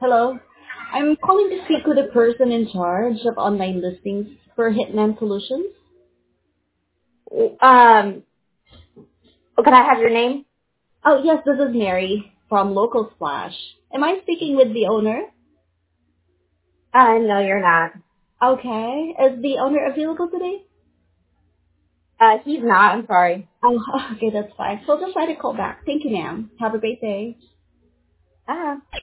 Hello. I'm calling to speak with the person in charge of online listings for Hitman Solutions. Um, can I have your name? Oh, yes, this is Mary from Local Splash. Am I speaking with the owner? No, you're not. Okay. Is the owner available today? He's not. I'm sorry. Oh, okay, that's fine. So just try to call back. Thank you, ma'am. Have a great day. Uh-huh.